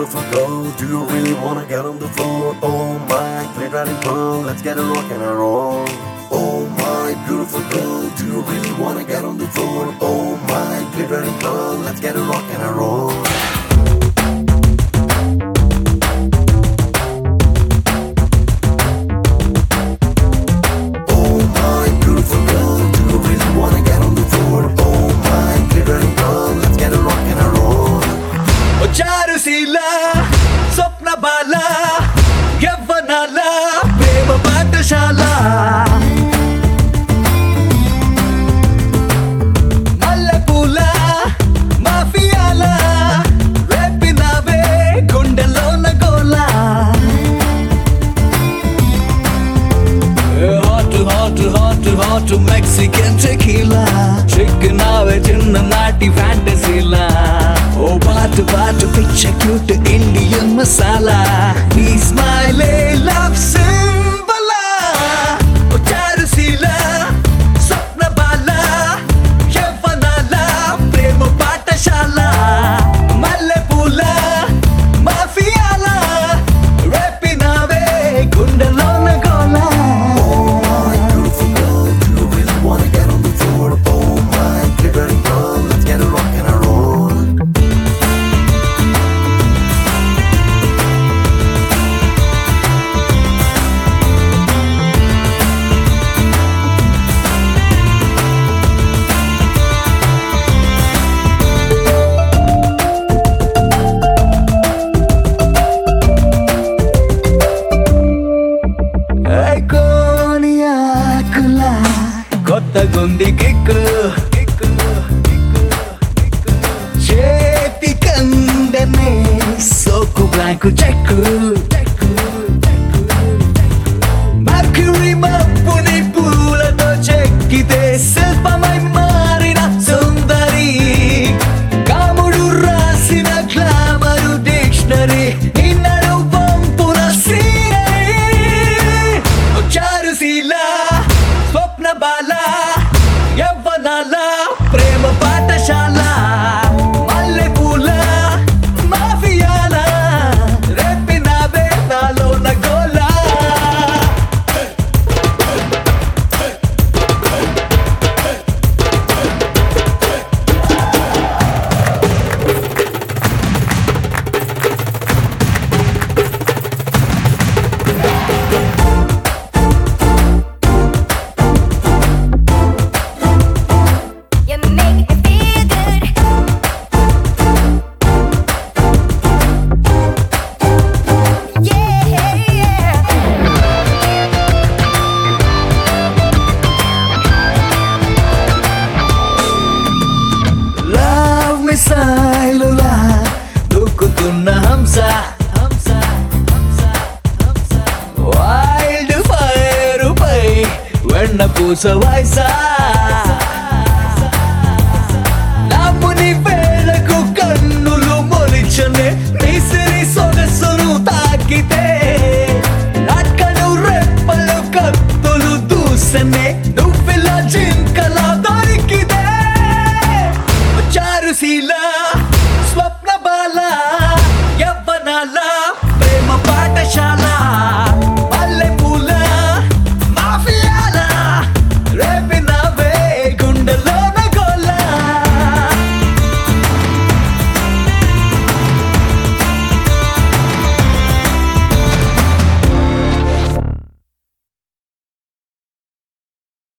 beautiful girl, do you really wanna get on the floor? Oh my glittering pearl, let's get a rock and a roll. Oh my beautiful girl, do you really wanna get on the floor? Oh my glittering pearl, let's get a rock and a roll. Oh my beautiful girl, do you really wanna get on the floor? Oh my glittering pearl, let's get a rock and a roll. Charusheela స్వప్న బాల యవ్వనాల ప్రేమ పాఠశాల మల్లెపూల మాఫియాల రేపినావే గుండెలోన గోల hot hot hot hot Mexican tequila చిక్కినావే చిన్ననాటి ఫ్యాంటసీలా ఓ బాటు బాటు పిచ్చ క్యూట్ ఇండియన్ మసాలా నీ స్మైలే లవ్ సింబలా ఓ చారుశీల స్వప్న బాల యవ్వనాల ప్రేమ పాఠశాల మల్లెపూల మాఫియాల రేపినావే గుండెలోన గోల. Oh my beautiful girl, do you really wanna get on the floor? Oh my glittering pearl, let's get a rock and a roll. కోనియాకులా కొత్త గుండి కిక్కు చేతి కందనే సోకు బ్లాంకు చెక్కు మర్క్యూరీ మప్పుని పూలతో చెక్కితే శిల్పమై మారిన సుందరి కాముడు రాసిన గ్లామరు డిక్షనరీ ఇన్నడు పంపున చారుశీల స్వప్న బాల యవ్వనాల ప్రేమ పాఠశాల మల్లెపూల మాఫియాల రేపినావే నాలోన గోల. You make me feel good. Yeah. Love మిసైలులా దూకుతున్న హంస వైల్డ్ ఫైర్ పై వెన్న పూస వయసా నాపుని వేళకు కన్నులు మొలిచనే నిసిరి సొగసును తాకితే అక్కడు రెప్పలు కత్తులు దూసనే